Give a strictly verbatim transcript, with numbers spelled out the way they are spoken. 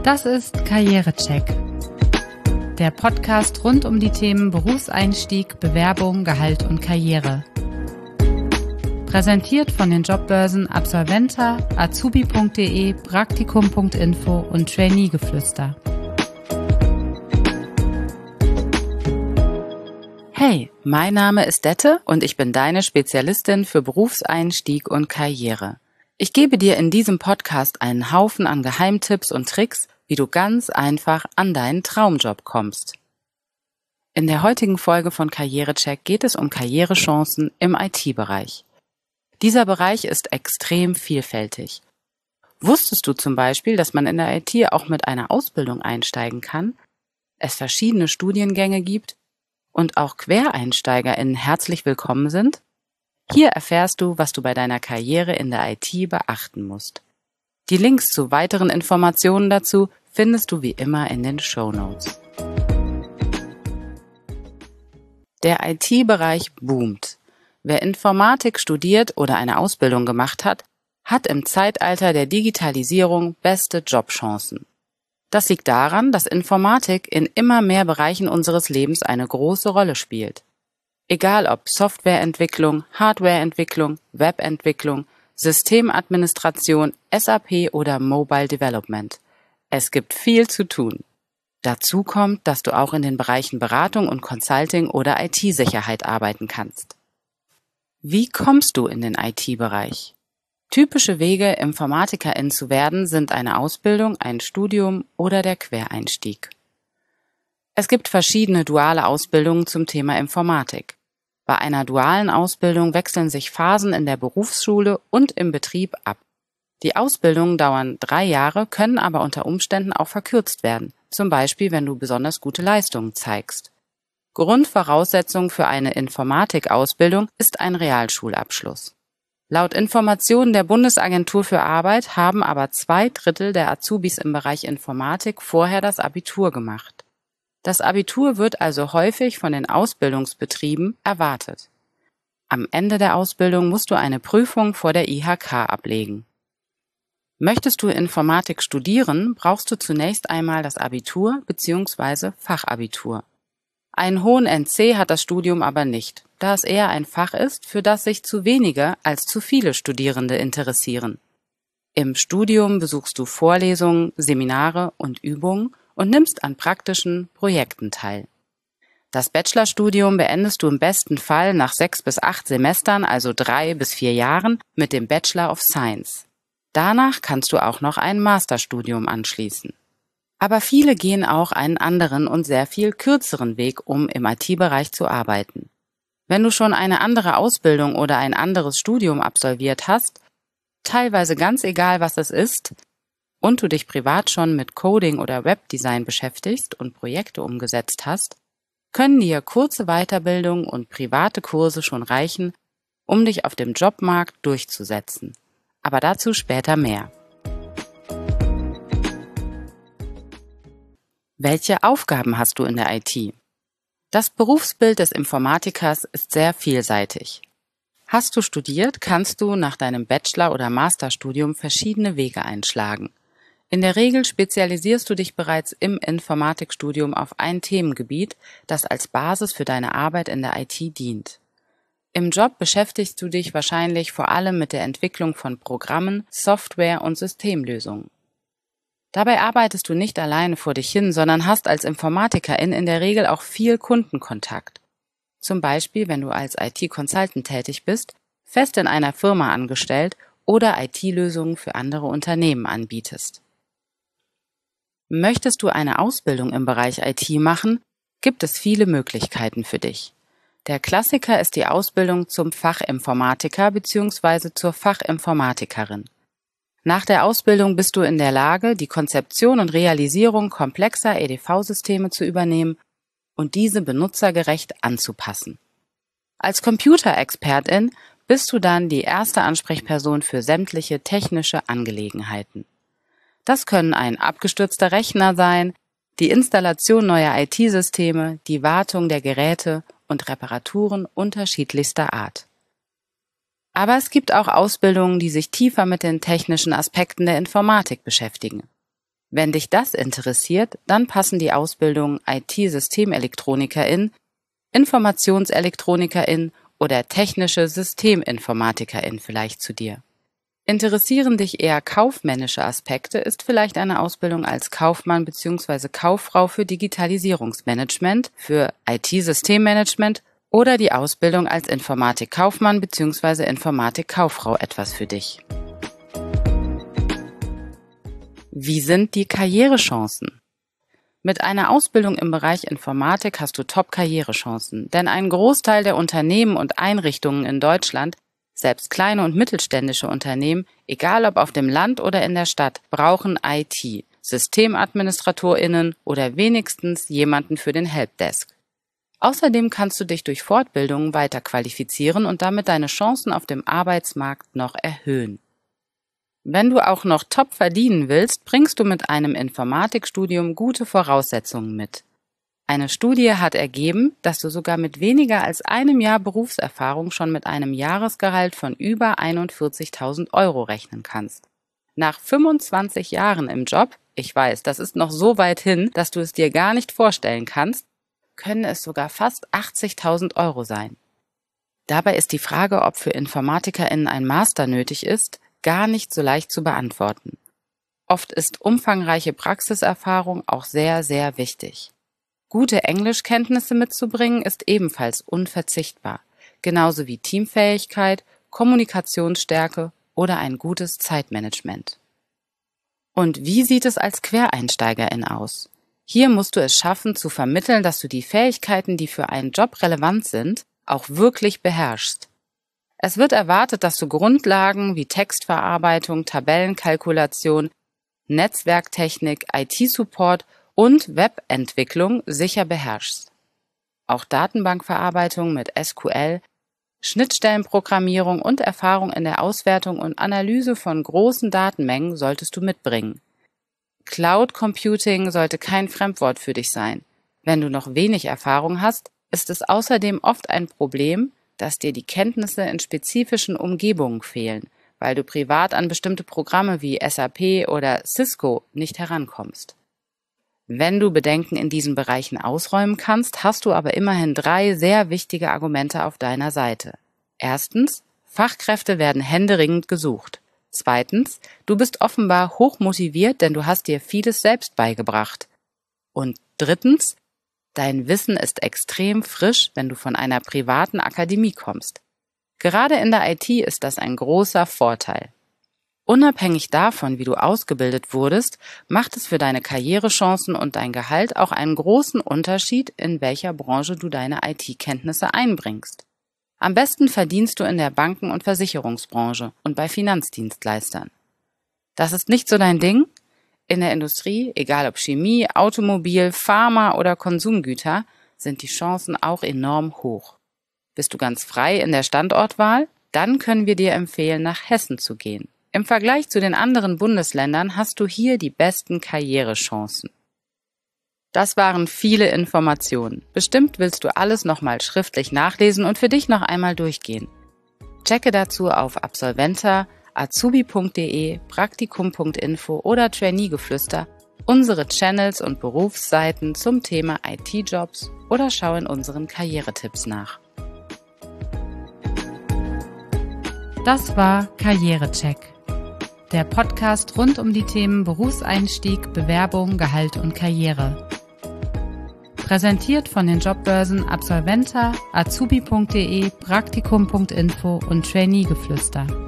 Das ist Karrierecheck, der Podcast rund um die Themen Berufseinstieg, Bewerbung, Gehalt und Karriere. Präsentiert von den Jobbörsen Absolventa, azubi punkt de, praktikum punkt info und Trainee-Geflüster. Hey, mein Name ist Dette und ich bin deine Spezialistin für Berufseinstieg und Karriere. Ich gebe dir in diesem Podcast einen Haufen an Geheimtipps und Tricks, wie du ganz einfach an deinen Traumjob kommst. In der heutigen Folge von Karrierecheck geht es um Karrierechancen im I T-Bereich. Dieser Bereich ist extrem vielfältig. Wusstest du zum Beispiel, dass man in der I T auch mit einer Ausbildung einsteigen kann, es verschiedene Studiengänge gibt und auch QuereinsteigerInnen herzlich willkommen sind? Hier erfährst du, was du bei deiner Karriere in der I T beachten musst. Die Links zu weiteren Informationen dazu findest du wie immer in den Shownotes. Der I T-Bereich boomt. Wer Informatik studiert oder eine Ausbildung gemacht hat, hat im Zeitalter der Digitalisierung beste Jobchancen. Das liegt daran, dass Informatik in immer mehr Bereichen unseres Lebens eine große Rolle spielt. Egal ob Softwareentwicklung, Hardwareentwicklung, Webentwicklung, Systemadministration, S A P oder Mobile Development. Es gibt viel zu tun. Dazu kommt, dass du auch in den Bereichen Beratung und Consulting oder I T-Sicherheit arbeiten kannst. Wie kommst du in den I T-Bereich? Typische Wege, Informatikerin zu werden, sind eine Ausbildung, ein Studium oder der Quereinstieg. Es gibt verschiedene duale Ausbildungen zum Thema Informatik. Bei einer dualen Ausbildung wechseln sich Phasen in der Berufsschule und im Betrieb ab. Die Ausbildungen dauern drei Jahre, können aber unter Umständen auch verkürzt werden, zum Beispiel wenn du besonders gute Leistungen zeigst. Grundvoraussetzung für eine Informatikausbildung ist ein Realschulabschluss. Laut Informationen der Bundesagentur für Arbeit haben aber zwei Drittel der Azubis im Bereich Informatik vorher das Abitur gemacht. Das Abitur wird also häufig von den Ausbildungsbetrieben erwartet. Am Ende der Ausbildung musst du eine Prüfung vor der I H K ablegen. Möchtest du Informatik studieren, brauchst du zunächst einmal das Abitur bzw. Fachabitur. Einen hohen N C hat das Studium aber nicht, da es eher ein Fach ist, für das sich zu wenige als zu viele Studierende interessieren. Im Studium besuchst du Vorlesungen, Seminare und Übungen und nimmst an praktischen Projekten teil. Das Bachelorstudium beendest du im besten Fall nach sechs bis acht Semestern, also drei bis vier Jahren, mit dem Bachelor of Science. Danach kannst du auch noch ein Masterstudium anschließen. Aber viele gehen auch einen anderen und sehr viel kürzeren Weg, um im I T-Bereich zu arbeiten. Wenn du schon eine andere Ausbildung oder ein anderes Studium absolviert hast, teilweise ganz egal, was es ist, und du dich privat schon mit Coding oder Webdesign beschäftigst und Projekte umgesetzt hast, können dir kurze Weiterbildung und private Kurse schon reichen, um dich auf dem Jobmarkt durchzusetzen. Aber dazu später mehr. Welche Aufgaben hast du in der I T? Das Berufsbild des Informatikers ist sehr vielseitig. Hast du studiert, kannst du nach deinem Bachelor- oder Masterstudium verschiedene Wege einschlagen. In der Regel spezialisierst du dich bereits im Informatikstudium auf ein Themengebiet, das als Basis für deine Arbeit in der I T dient. Im Job beschäftigst du dich wahrscheinlich vor allem mit der Entwicklung von Programmen, Software und Systemlösungen. Dabei arbeitest du nicht alleine vor dich hin, sondern hast als Informatikerin in der Regel auch viel Kundenkontakt. Zum Beispiel, wenn du als I T-Consultant tätig bist, fest in einer Firma angestellt oder I T-Lösungen für andere Unternehmen anbietest. Möchtest du eine Ausbildung im Bereich I T machen, gibt es viele Möglichkeiten für dich. Der Klassiker ist die Ausbildung zum Fachinformatiker bzw. zur Fachinformatikerin. Nach der Ausbildung bist du in der Lage, die Konzeption und Realisierung komplexer E D V-Systeme zu übernehmen und diese benutzergerecht anzupassen. Als Computerexpertin bist du dann die erste Ansprechperson für sämtliche technische Angelegenheiten. Das können ein abgestürzter Rechner sein, die Installation neuer I T-Systeme, die Wartung der Geräte und Reparaturen unterschiedlichster Art. Aber es gibt auch Ausbildungen, die sich tiefer mit den technischen Aspekten der Informatik beschäftigen. Wenn dich das interessiert, dann passen die Ausbildungen I T-Systemelektroniker-in, Informationselektroniker-in oder technische Systeminformatiker-in vielleicht zu dir. Interessieren dich eher kaufmännische Aspekte, ist vielleicht eine Ausbildung als Kaufmann bzw. Kauffrau für Digitalisierungsmanagement, für I T-Systemmanagement oder die Ausbildung als Informatikkaufmann bzw. Informatikkauffrau etwas für dich. Wie sind die Karrierechancen? Mit einer Ausbildung im Bereich Informatik hast du Top-Karrierechancen, denn ein Großteil der Unternehmen und Einrichtungen in Deutschland, selbst kleine und mittelständische Unternehmen, egal ob auf dem Land oder in der Stadt, brauchen I T, SystemadministratorInnen oder wenigstens jemanden für den Helpdesk. Außerdem kannst du dich durch Fortbildungen weiterqualifizieren und damit deine Chancen auf dem Arbeitsmarkt noch erhöhen. Wenn du auch noch top verdienen willst, bringst du mit einem Informatikstudium gute Voraussetzungen mit. Eine Studie hat ergeben, dass du sogar mit weniger als einem Jahr Berufserfahrung schon mit einem Jahresgehalt von über einundvierzigtausend Euro rechnen kannst. Nach fünfundzwanzig Jahren im Job, ich weiß, das ist noch so weit hin, dass du es dir gar nicht vorstellen kannst, können es sogar fast achtzigtausend Euro sein. Dabei ist die Frage, ob für InformatikerInnen ein Master nötig ist, gar nicht so leicht zu beantworten. Oft ist umfangreiche Praxiserfahrung auch sehr, sehr wichtig. Gute Englischkenntnisse mitzubringen ist ebenfalls unverzichtbar, genauso wie Teamfähigkeit, Kommunikationsstärke oder ein gutes Zeitmanagement. Und wie sieht es als Quereinsteigerin aus? Hier musst du es schaffen, zu vermitteln, dass du die Fähigkeiten, die für einen Job relevant sind, auch wirklich beherrschst. Es wird erwartet, dass du Grundlagen wie Textverarbeitung, Tabellenkalkulation, Netzwerktechnik, I T-Support und Webentwicklung sicher beherrschst. Auch Datenbankverarbeitung mit S Q L, Schnittstellenprogrammierung und Erfahrung in der Auswertung und Analyse von großen Datenmengen solltest du mitbringen. Cloud Computing sollte kein Fremdwort für dich sein. Wenn du noch wenig Erfahrung hast, ist es außerdem oft ein Problem, dass dir die Kenntnisse in spezifischen Umgebungen fehlen, weil du privat an bestimmte Programme wie S A P oder Cisco nicht herankommst. Wenn du Bedenken in diesen Bereichen ausräumen kannst, hast du aber immerhin drei sehr wichtige Argumente auf deiner Seite. Erstens, Fachkräfte werden händeringend gesucht. Zweitens, du bist offenbar hochmotiviert, denn du hast dir vieles selbst beigebracht. Und drittens, dein Wissen ist extrem frisch, wenn du von einer privaten Akademie kommst. Gerade in der I T ist das ein großer Vorteil. Unabhängig davon, wie du ausgebildet wurdest, macht es für deine Karrierechancen und dein Gehalt auch einen großen Unterschied, in welcher Branche du deine I T-Kenntnisse einbringst. Am besten verdienst du in der Banken- und Versicherungsbranche und bei Finanzdienstleistern. Das ist nicht so dein Ding? In der Industrie, egal ob Chemie, Automobil, Pharma oder Konsumgüter, sind die Chancen auch enorm hoch. Bist du ganz frei in der Standortwahl? Dann können wir dir empfehlen, nach Hessen zu gehen. Im Vergleich zu den anderen Bundesländern hast du hier die besten Karrierechancen. Das waren viele Informationen. Bestimmt willst du alles nochmal schriftlich nachlesen und für dich noch einmal durchgehen. Checke dazu auf Absolventa, azubi punkt de, praktikum punkt info oder Trainee-Geflüster unsere Channels und Berufsseiten zum Thema I T-Jobs oder schau in unseren Karrieretipps nach. Das war Karrierecheck, der Podcast rund um die Themen Berufseinstieg, Bewerbung, Gehalt und Karriere. Präsentiert von den Jobbörsen Absolventa, azubi punkt de, praktikum punkt info und Trainee-Geflüster.